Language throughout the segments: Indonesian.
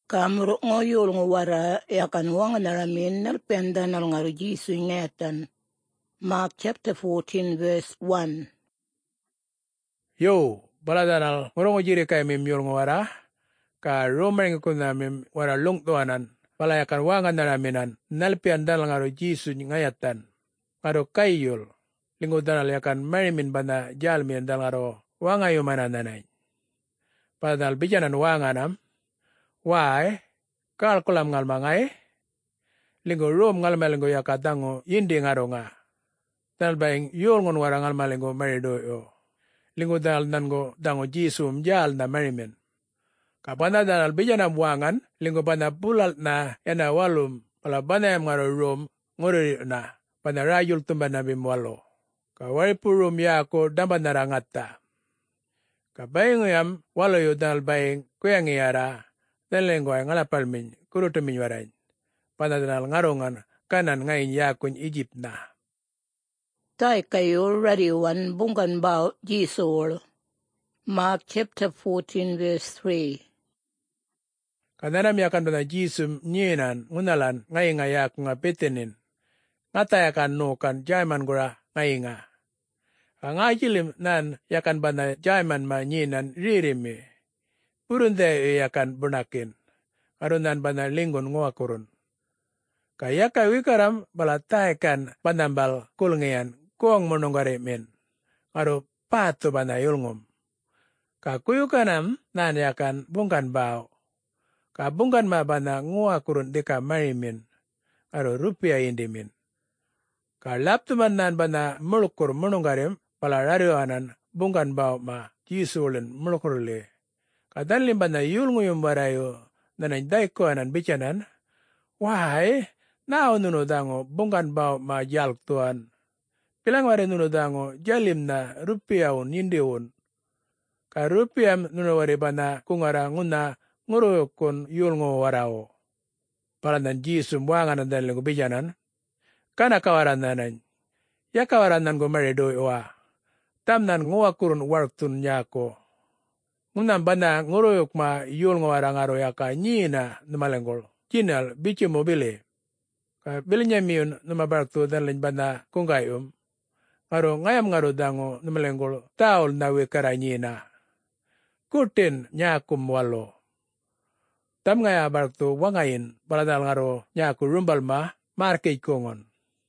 Kamro ngoyol ngwara yakan wanga naramin nalpenda nalngaru Jisu ngatan. Mark chapter 14 verse 1. Yo, baladanal ngorongo jire kay mim yol ngwara ka romer ngkuna mim wara long tuanan palayakan wanga naraminan nalpian dalngaru Jisu ngayatan. Ngaro kayol lingo danal yakan marimin bana jalmian dalngaro wanga yumanananay. Padal bijanan wanganam wai kal kolam ngal mangay lingo rom ngal malingo yakadango yindi ngaro nga dal baing yol ngon wara ngal malingo marido yo lingo dal nango dango jisum jal na marimen kapana dal bijanam wangan lingo bana bulal na yana walum pala bana yam ngaro rom ngori na bana rajul tumbana bimwalo ka wari purum ya ko damba narangata ka baing yam walo yo dal baing kuyang yara Telengo ay ngalapalmin, kurutumin warain. Panadanal ngarongan, kanan ngayon yakun Egypt na. Tai kayo ready one bungan bao Jisol. Mark chapter 14 verse 3. Kananam yakan bana Jisum nyenan, ngunalan, ngayon nga yakun nga petenin. Ngatayakan no kan jaiman gura ngayon nga. Ngajilim nan yakan bana jaiman ma nyenan ririmi. Purunde yakan bunakin. Arunan bana lingon nguakurun. Kaya wikaram balatayakan panambal kulngian kuang mononggare men. Aru patu bana yulngum. Kuyukanam nan yakan bungkan bau. Bungkan ma bana nguakurun deka marimin. Aru rupiah indimin. Laptuman nan bana mulukur mononggarem pala rariwanan bungkan bau ma jisulen mulukurule. Kadanlim bana yulnguyum barayo nanay daikuanan bicanan. Wahai, nao nuno dango bungkan bau ma jalk tuan. Pilang wari nuno dango jalim na rupiahun yindiun. Ka rupiah nuno wari bana kungara nguna nguruyukun yulngo warao. Palanan jisum wanganan dan lengu bicanan. Kana kawaran nanan. Ya kawaran nan go marido wa. Tamnan nguakurun wartun nyako. Ngunam bana nguruyuk ma yulngo warangaro yaka nyina numalenggol. Kinal bici mobile. Bilinya miun numabartu dan len bana kungayum. Ngaro ngayam ngaro dango numalenggol taul nawe karanyina. Kutin nyakum walo. Tam ngaya bartu wangain baladal ngaro nyaku rumbal ma markej kongon.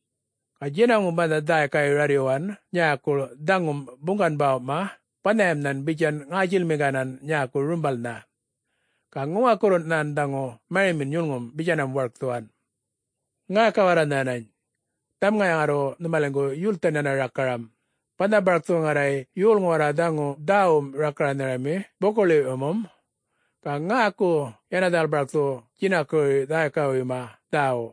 Kajina bana dai kay radioan nyaku dangum bungkan bau ma panayam nan bijan ngajil meganan nyaku rumbal na. Ngua kurun nan dango marimin yulngum bijanam work tuan. Nga kawaran nanay. Tam nga ngaro numalenggo yultan na rakaram. Panabark tu ngaray yul ngora dango daum rakaran narami bokole umum. Nga ako yanadal bark tu kinakoy dakawi ma dao.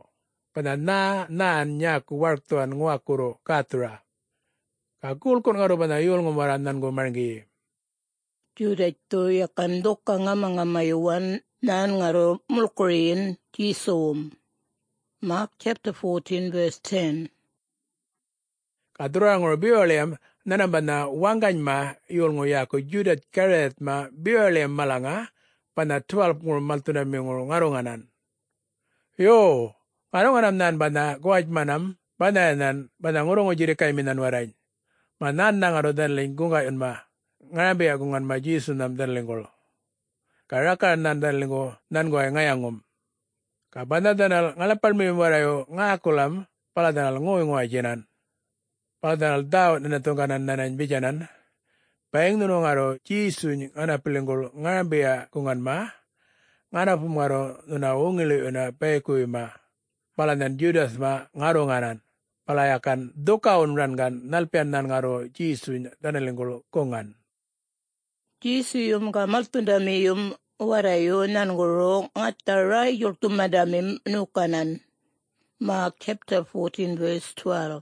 Naan nyaku work tuan ngua kuro katura. Kulkun ngaro bana yul ngumaran nan go margi. Judet to yakan doka nga mga mayuan nan ngaro mulkurin Jisum. Mark chapter 14 verse 10. Kadura ngoro biolem nanamba na wangany ma yul ngo yako Judet karet ma biolem malanga pana 12 ngoro maltuna mi ngoro ngaronganan. Yo, ngaronganam nan bana guaj manam bana nan bana ngoro ngo jire kay minan waray. Manan na ngaro dan lingkunga yun ma. Ngarambe agungan ma Jisu nam dan lingkol. Karaka nan dan lingko nan go ay ngayangum. Kabanda danal ngalapal mi warayo ngakulam pala danal ngoy jenan. Pala danal daw na natungkanan nanan bijanan. Paeng nuno ngaro Jisu nganapilingkol ngarambe agungan ma. Nganapum ngaro nuna ungili una paekuy ma. Pala nan Judas ma ngaro nganan. Palayakan dokaon rangan nalpian nan ngaro Jisu danalingkol kongan. Jisum ka maltundamiyum warayo nan guro ngataray yultumadamim nukanan. Mark chapter 14 verse 12.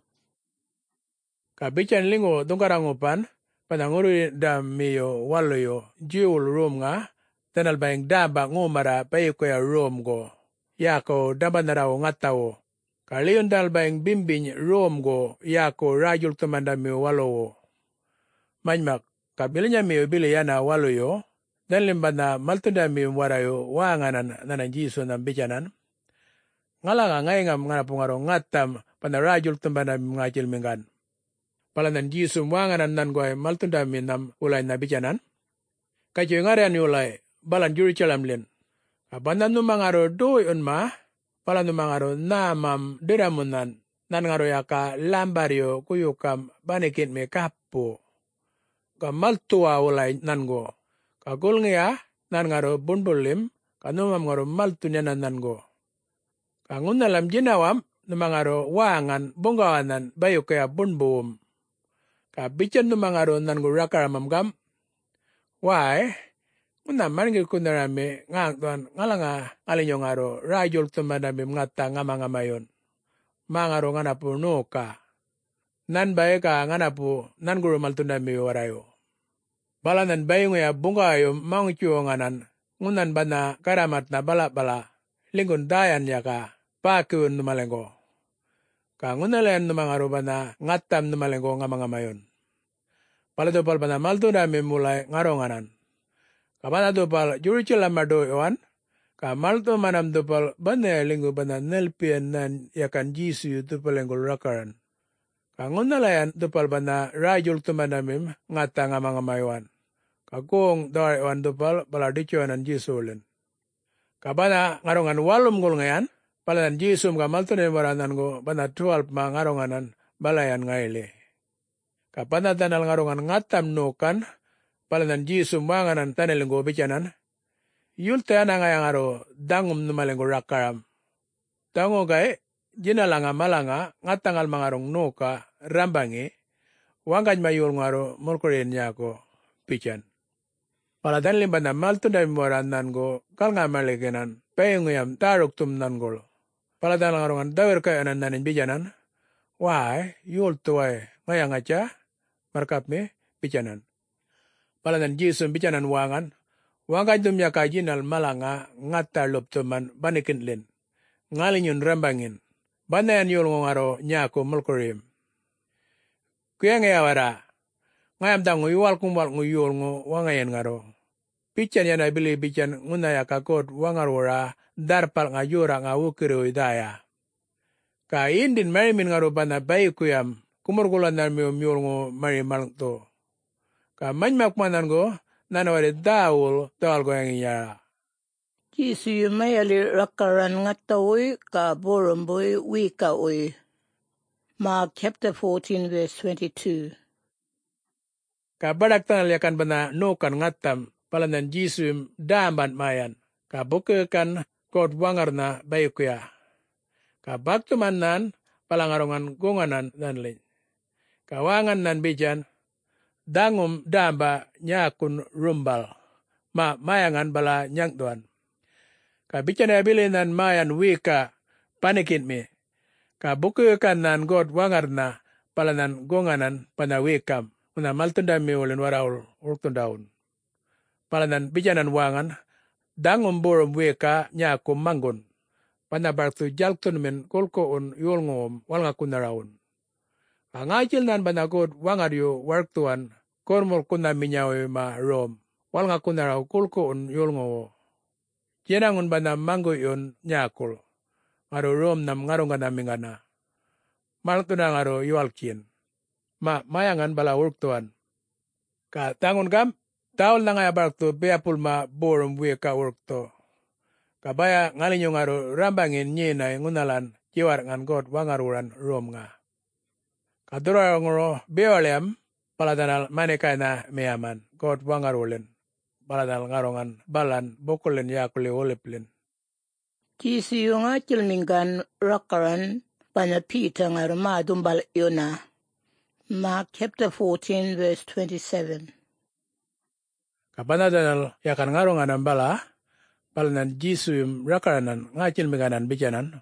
Kabichan lingo dongkarangupan pananguru damiyo waloyo jiul rum nga tanal baing daba ngumara payukoya rum go. Yako dabanaraw ngatawo. Kaliyon dal baing bimbing rum go yako rajul tumandamiyo walowo. Manyak. Kabilinya miyo bili yana waloyo, Danlim bana maltundami warayo wanganan nanan Jisu nam bicanan. Ngalanga ngaingam nganapungaro ngatam pana rajul tumbana ngajil minggan. Palanan Jisu wanganan nan goy maltundami nam ulay na bicanan. Kajo ngarian ulay balan Jerusalem lin. Abandan numangaro doy unma palan numangaro namam diramunan nan ngaro yaka lambario kuyukam banikin me kapo. Ka maltua ulay nan go. Kagul ngia nan ngaro bunbulim kanumam ngaro maltunya nan go. Kangunalam jinawam numangaro wangan bunggawanan bayo kaya bunbum. Kabican numangaro nan go rakaramam gam. Why? Una manggil kunarame ngangtuan ngalanga alinyong ngaro rajul tumanami ngata ngamangamayon. Mangaro nganapu nuka. Nan bae ka nganapu nan guru maltundami warayo. Balanan bayung ya bunga ayo mangcuanganan ngunan bana karamat na bala lingun dayan ya ka pakiun numalengo. Ka ngunalayan numangaro bana ngatam numalengo ngamangamayon. Paladopal bana maltundami mulai ngaronganan. Ka bana dopal Jerusalem mado iwan. Ka malto manam dopal bana linggu bana nelpian nan yakan Jisu dopalengol rakaran. Ka ngunalayan dopal bana rajul tumanamim ngata ngamangamayon. Kagong dari wan dupal bala dicuanan Jisulin. Kabana ngarongan walum gul ngayan, palanan Jisum ka maltunin waranan go bana 12 ma ngaronganan balayan ngaili. Kapana tanal ngarongan ngatam nukan, palanan Jisum wanganan tanelin go bicanan, yulte ana ngayang aro dangum numalin go rakaram. Tango gay, jinalanga malanga ngatangal mangarong nuka rambangi, wangkaj mayul ngaro mulkurin niya ko pican. Paladan limba na maltundami waranan go kal nga maliginan payunguyam taruk tum nan gol. Paladan ngarongan dawir kaya nanin bijanan. Why, yul tuway ngayang aja markap me bijanan. Paladan Jisum bijanan wangan. Wangan dumya kajinal malanga ngata lup tuman banikin lin. Ngalinyun rambangin. Banayan yul ngaro nyako mulkurim. Kuya ngayawara. Ngayam dangu yuwal kumbal nguyul ngu wangayan ngaro. Pican yana bili pican ngunaya kakot wangarwara darpal ngajura ngawukiro idaya. Ka indin marimin ngarubana bayi kuyam kumurgulan na miyo ngu mari malangto. Ka manjmakmanan go nanawari daul tawal go yang inyara. Jisu yumayali rakaran ngatawi ka boromboy wika oi. Mark chapter 14 verse 22. Ka badak tangal yakan bana nukan ngatam. Palanan Jisum damban mayan. Ka buke kan kot wangar na bayu kuya. Ka baktuman nan palangarongan gunganan nan lin. Ka wangan nan bijan dangum damba nyakun rumbal. Mayangan bala nyangtuan. Ka bijan ya bilin nan mayan wika panikin mi. Ka buke kan nan kot wangar na palanan gunganan panawikam. Una maltundami ulin waraul urtundaun. Palanan bijanan wangan, dangum borom weka nyakum manggon. Panabartu jaltun min kolkoon yulngom walngakunaraun. Angajil nan banagod wangaryo wartuan kormol kuna minyawe ma rom. Walngakunaraw kolkoon yulngowo. Jenangun bana manggo yon nyakul. Ngaro rom nam ngarongan namingana. Maltuna ngaro yualkin. Mayangan bala urtuan. Ka tangun gam. Taul na nga barto beapul ma borom weka urto. Kabaya ngalinyo ngaro rambangin nyina ngunalan kiwar ngan god wangaruran rom nga. Kadura ngoro beolem paladanal manekay na meyaman god wangarulin. Paladal ngarongan balan bokulin yakuli oliplin. Jisu yung kilmingan rakaran panapita nga rumadumbal yuna. Mark chapter 14 verse 27. Kapanadal yakan ngarongan ang bala, palanan Jisum rakaranan ngacil meganan bijanan.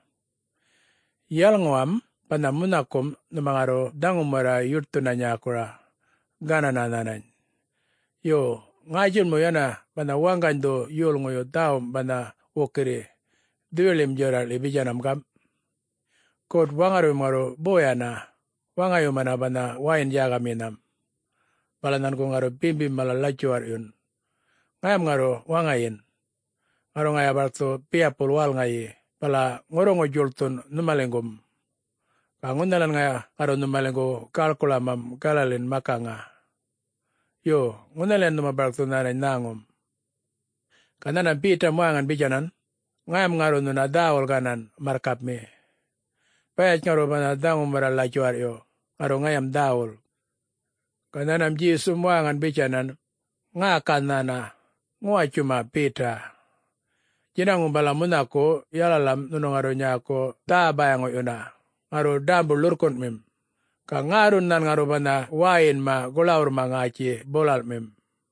Yal ngwam panamunakom numangaro dangumara yurtunanya akura ganananan. Yo ngacil mo yana panawanggan do yul ngoyo tao pana wokiri duelim joral ibijanam kam. Kot wangaro maro boyana wangayo mana pana wain jaga minam. Palanan ko ngaro pimbim malalacuar yun. ngayam ngaro wangayin. Ngaro ngaya barto piapul wal ngayi. Pala ngorongo jultun numalengum. Kangundalan ngaya ngaro numalengo kalkulamam kalalin makanga. Yo, ngundalan numabarto nanay nangum. Kananan pita muangan bijanan. Ngayam ngaro nuna dawol kanan markap me. Payat ngaro bana dangum maralajuar yo. Ngaro ngayam dawol. Kananam jisu muangan bijanan. Ngakan nana. Ngua cuma pita. Jinang umbala munako yalalam nunongaro nyako ta bayango yuna. Ngaro dambu lurkun mim. Ka ngarun nan ngaro bana wain ma gulaur ma ngaci bolal mim.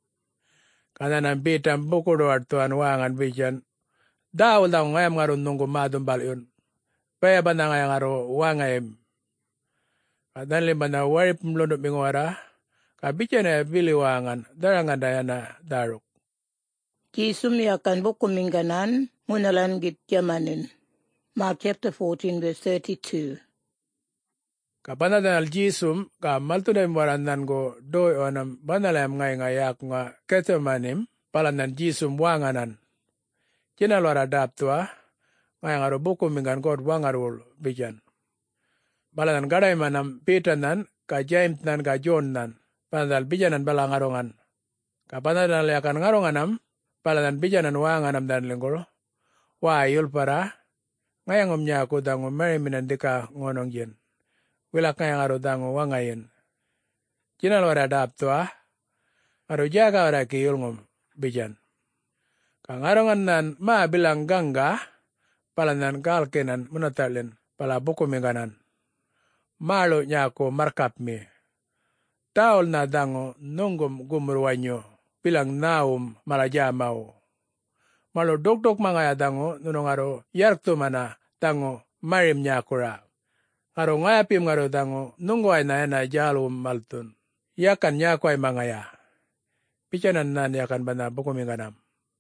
Kananam pita buku doar tuan wangan bijan. Dawul daw ngayam ngaro nunggu madumbal yun. Paya bana ngayang ngaro wangayim. Kadanli bana warip mlundup mingwara. Kabijan na bili wangan. Darangan dayana daruk. Jisum yakan bukuminganan ngunalan git jamanin. Mark chapter 14 verse 32. Kapanadan al jisum ka maltunay warandan go doy onam banalayam ngay ngayak nga ketemanim palanan jisum wanganan. Kinalwara daptua ngay ngaro bukumingan god wangarul bijan. Balanan gaday manam pitanan ka James nan ka John nan panadal bijanan bala ngarongan. Kapanadan yakan ngaronganam palanan bijanan wanganam dan lenggol. Wa yul para ngayang niya ko dango mariminan dika ngonong yen. Wilak ngayang aro dango wangayin. Kinalwara daptua aro jaga ora ki yulngom bijan. Kang arongan nan ma bilang gangga palanan kalkenan menatalin pala buku minganan. Malo niya ko markap mi. Taol na dango nunggum gumurwanyo bilang naum malajamao. Malo dok mangaya dango nunong aro yartu mana dango marim niya kura. Aro ngayapim ngaro dango nunggo ay na jalum maltun. Yakan niya ko ay mangaya. Pichanan nan yakan bana buku minganam.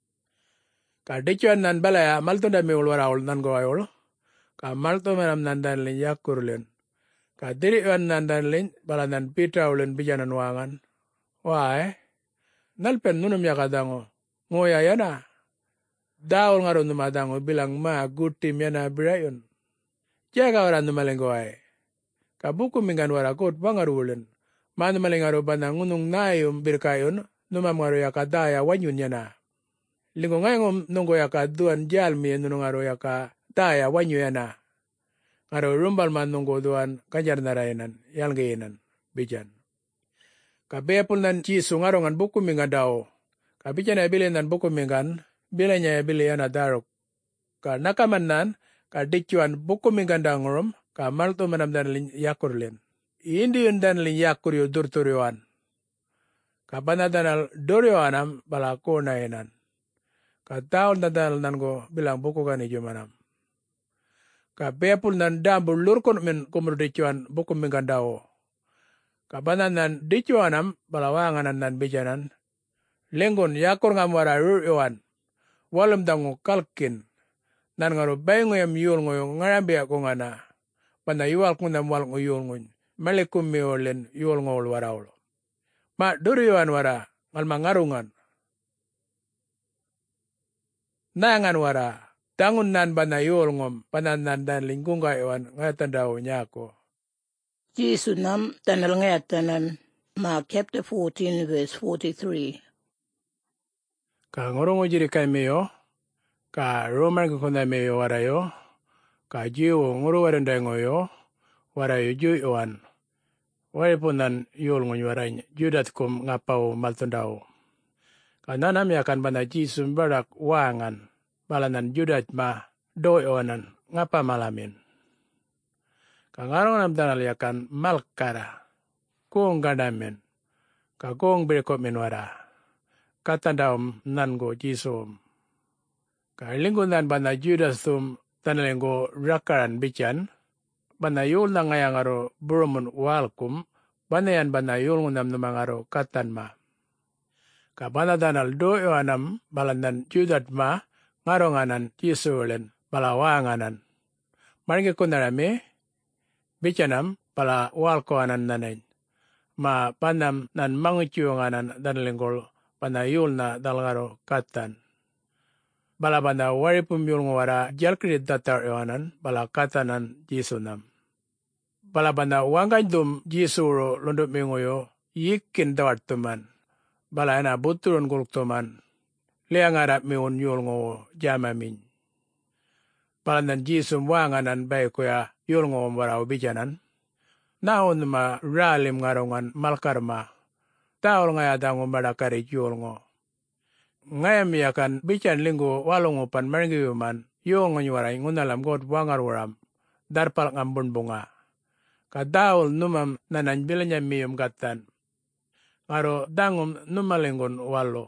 Kadichan nan balaya maltun da miul waraul nan go ayol. Ka maltun manam nan danlin yakurlin. Kadiriwan nan danlin balanan pitrawlin pichanan wangan. Why? Nalpen nunum yakadango. Ngoya yana. Daul ngaro numadango bilang ma good team yana birayon. Jaga orang numalenggo ay. Kabuku minggan warakot bangarulin. Manu malengaro banang ngunung nayum birkayon numam ngaro yakadaya wanyun yana. Lingo ngayong nunggo yakaduan jalmi nunung ngaro yakadaya wanyu yana. Ngaro rumbal man nunggo duan kanjar narayanan yalgeyenan bijan. Kabepul nan jisu ngarongan buku minggan dao. Kabijan ay bilin nan buku minggan. Bilanya ya bili yana daruk. Ka nakaman nan, ka dichuan buku mingandang rum, ka malto manam danlin yakurlin. Indi yun danlin yakur yu durturyoan. Ka panadanal duryoanam balako na yanan. Ka taon na danal nan go bilang buku gani jumanam. Ka bepul nan dambu lurkun min kumur dichuan buku mingandao. Ka panadan dichuanam balawanganan nan bijanan. Lenggon yakur ngamwara ruryoan. Walam dango kalkin. Nan ngaro bayo ngoyam yul ngoyo ngarambi ako nga na. Pana yuwal kong namwal ngo yul ngoy. Malikum miolin yul ngol warawlo. Ma duryoan wara. Ngalma ngarungan. Nangan wara. Tangun nan bana yul ngom. Pananan dan lingkunga iwan. Ngatan daw niya ako. Jisu nam tanal ngayatanan. Mark chapter 14 verse 43. Ka ngorongo jiri kay meyo, ka roman ko kunda meyo warayo, ka jiwo ngoro waranda ngoyo, warayo ju iwan. Waripunan yul ngon waranya, judat kum ngapaw maltundao. Ka nanam yakan bana jisum barak wangan, balanan judat ma do iwanan ngapa malamin. Ka ngarong nam tanal yakan malkara, kong gandamin, ka kong berkop minwara. Katandaum nan go jisom. Ka linggo nan bana Judas tum tanalenggo rakaran bichan. Bana yul na ngayang aro burumun walkum. Bana yan bana yul ngunam namang aro katan ma. Ka bana danal do iwanam balandan Judat ma ngaronganan jisulen balawanganan. Maringi kunarami bichanam bala walko anan nanain. Ma panam nan mangucyunganan danalenggo bana yulna dalngaro katan. Bala bana waripum yulngo wara jalkrit datar yohanan bala katanan Jisunam. Bala bana wangandum Jisuro londot mengoyo yikin dawartuman. Bala ena buturun guluktuman. Leangarap meon yulngo jamamin. Bala nan Jisum wanganan baikuya yulngo waraw bijanan. Naon ma ralim ngarongan malkarma. Taol ngaya dango madakari yulngo. Ngayam yakan bican linggo walungupan marngiyuman yulngo nyuwaray ngunalam god wangarwaram darpal ngambun bunga. Kadaol numam nanan bilanya miyum gatan. Ngaro dangum numalinggon walo.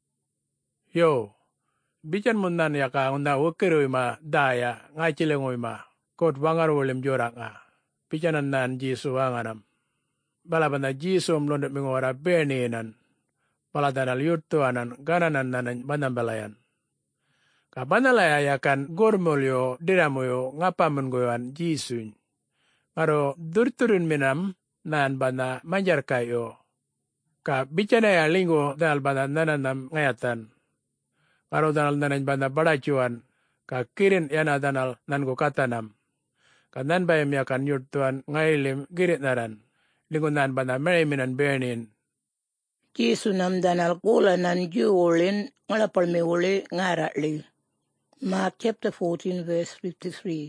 Yo, bican munan yaka nguna wakiroy ma daya ngacilengoy ma god wangarwalim jorak nga. Bicanan nan Jisu wanganam. Balabana Jisu mlondot mingora berninan. Paladanal yurtuanan gananan nanan banambalayan. Kabanalaya yakan gormolyo diramoyo ngapamun goyan Jisun. Ngaro durturun minam nan bana manjar kayo. Ka bicanaya linggo danal bana nananam ngayatan. Ngaro danal nanan bana baracuan. Ka kirin yana danal nan go katanam. Kanan bayam yakan yurtuan ngailim girit naran. Lingunan bana meriminan bernin. Jisunam danal kulanan juulin ngalapalmiuli ngaratli. Mark chapter 14 verse 53.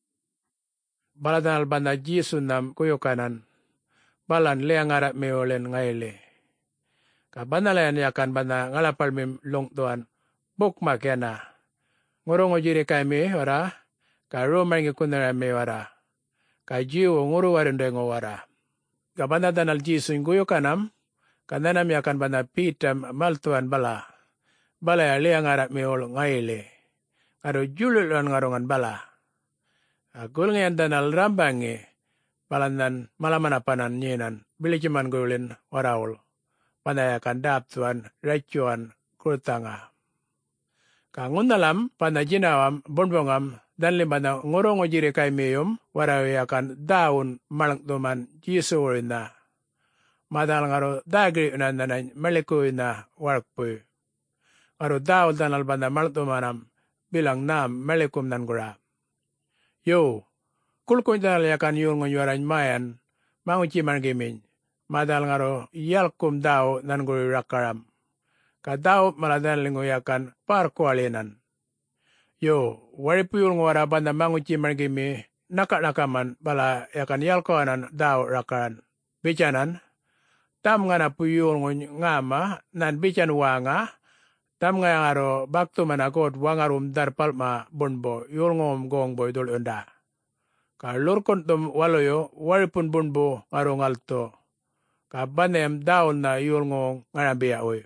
Bala danal bana Jisunam kuyokanan. Balan lea ngarat meolen ngaile. Kabanalayan yakan bana ngalapalmim longtuan. Bukmak yana. Ngorongo jiri kami wara. Ka romangi kunara me wara. Ka jiwo nguru warindengo wara. Ka bana danal Jisun kuyokanam. Kananam yakan bana pitam maltuan bala. Bala ya lea ngarat meol ngaile. Ngaro jululan ngarongan bala. Gulngian danal rambangi. Balanan malamanapanan nyenan. Bilikiman gulin waraul. Pana yakan daptuan, racuan, kurtanga. Kangunalam pana jinawam bonbongam. Dan limbana ngorongo jiri kay meyum. Warawi yakan daun malangtuman Jisu na. Madal ngaro dagri na nanay malikoy na warkpoy. Ngaro daul danal bana malangtumanam. Bilang nam malikum nan gura. Yo, kulkoy danal yakan yung ngayon mayan. Manguci margimin. Madal ngaro yalkum daw nan guri rakaram. Kadaw maladan lingo yakan parkualinan. Yo, waripuyul ngwara banda manguci margimi nakat-nakaman bala yakan yalkoanan daw rakaran. Bicanan, tam nga na puyul ngama nan bican wanga, tam nga ngaro bakto managod wangarum darpal ma bunbo yul ngom gong boy dul unda. Kalurkon tum waloyo waripun bunbo ngaro ngalto. Kabanem daw na yul ngong ngarabiya oy.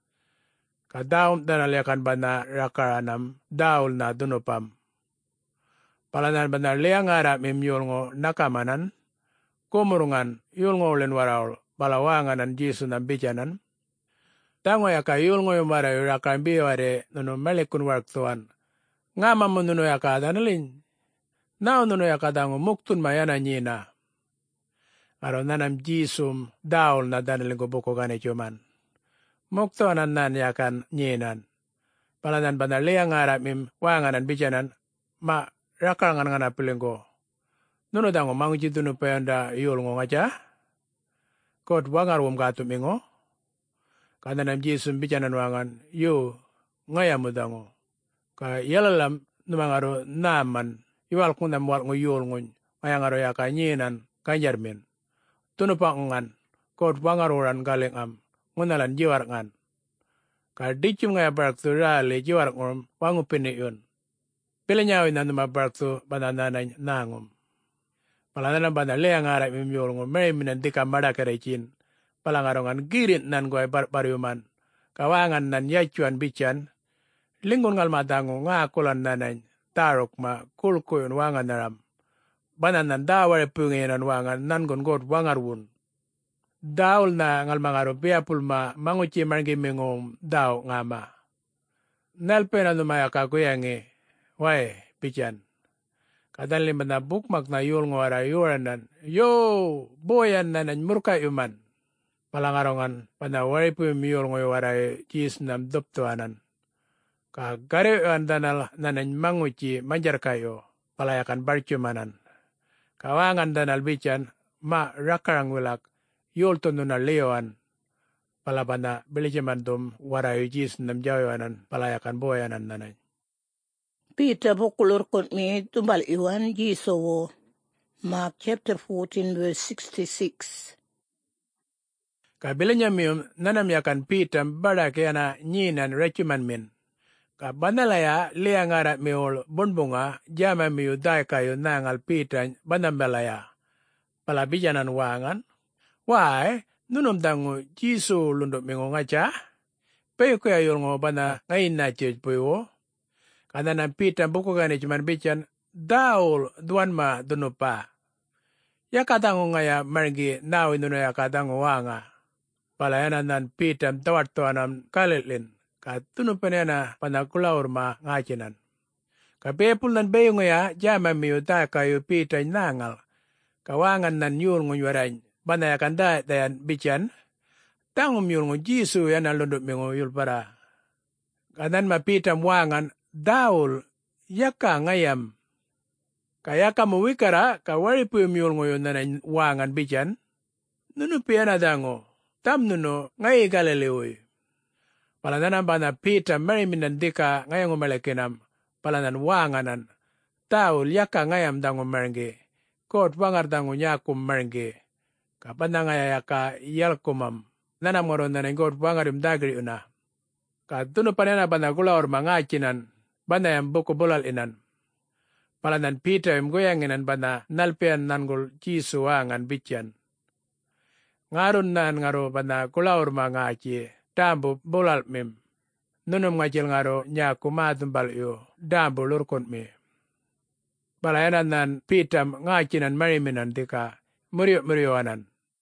Kadaum danal yakan bana rakaranam daul na dunupam. Palanan bana lea ngara mim yulngo nakamanan. Kumurungan yulngo ulen waraul balawanganan Jisu na bijanan. Tango yaka yulngo yung wara yurakan biyawari nunu malikun warktuan. Ngama mo nunu yaka danalin. Nao nunu yaka dango muktun mayana nyina. Aro nanam Jisum daul na danaling buko ganit yuman. Muktoanan nan yakan nyinan. Palanan bana lea ngara mim wanganan bijanan. Ma rakarangan ngana pilinggo. Nuno dango manguji dunu payanda yulngo ngaja. Kot wangar wum gatu mingo. Kananam Jisum bijanan wangan. Yo ngayamu dango. Ka yalalam numangaro naman. Iwal kunam wal nguyulngon. Ngayangaro yaka nyinan kanjarmin. Tunupangan. Kot wangar oran galing am. Ngunalan jiwar ngan. Kadicum ngaya baraktu rali jiwar ngom wangu pini yun. Pilanyawin na numa baraktu banananay nangom. Palananan bana lea ngarap mimyol ngom may minandika madakaricin. Palangarongan girit nan goy pariuman. Kawangan nan yacuan bican. Lingon ngal matango ngakulan nanay. Tarok ma kulkuyon wangan naram. Bananan dawari punginan wangan nan gon wangarwun. Daul na ngal mangaro piapul ma manguci margi mingom daw ngama. Nalpe na lumaya kakuyangi. Wai, pijan. Kadan lima na bukmak na yul ngwara yuranan. Yo, boyan na nan murka yuman. palangarongan pana waripu miyol ngoy waray Jesus nam doptuanan. Ka gare danal nanan manguci manjar kayo palayakan barcumanan. Kawangan danal bican ma rakarang wilak yol tununa leoan palabana belijaman dum waray Jesus nam jawanan palayakan boyanan nanan. Peter bokulur mi tumbal iwan jisowo. Mark chapter 14 verse 66. Kabilanya miyum nanam yakan Peter barak yana nyinan recuman min. Ka banalaya liangara miol bonbunga jama miu dai kayo nangal Peter banambelaya. Palabijanan wangan. Wai nunum dangu jisu lunduk mingo ngaca. Payo kaya yul ngo bana ngayin na church puyo. Kananan Peter buku gani cuman bican daul duan ma dunupa. Ya katangu ngaya margi nawi nuna ya katangu wanga. Palayanan nan Peter tawat tuanam kalitlin. Katunupana panakulaur ma ngacinan. Kapepul nan bayo ngaya jama miu da kayo Peter nangal. Kawangan nan yul ngunywarany. Bana ya kanda dayan bican. Tangum yul ngu jisu ya nan lunduk mingo yul para. Kanan ma Peter wangan daul yaka ngayam. Kaya kamu wikara kawaripu yul ngoyon nan wangan bican. Nunupiana dango. Tam nuno ngay Galileoy. Palanan bana Peter mariminan dika ngayang umalekinam. Palanan wanganan. Taul yaka ngayam dango maringi. Kot wangar dango nyakum maringi. Kapanda ngaya yaka yalkumam. Nanam ngoron nanan kot wangarim dagri una. Katunu panena bana gulaor mangacinan. Bana yang buku bulal inan. Palanan Peter imgoyanginan bana nalpian nangul jisu wangan bician. Ngarun nan ngaro bana gulaor mangaci. Dambu bulal mim. Nunum ngacil ngaro nyaku matumbal yo. Dambu lurkun mi. Palayanan nan Peter ngacinan mariminan dika. Muriyo anan.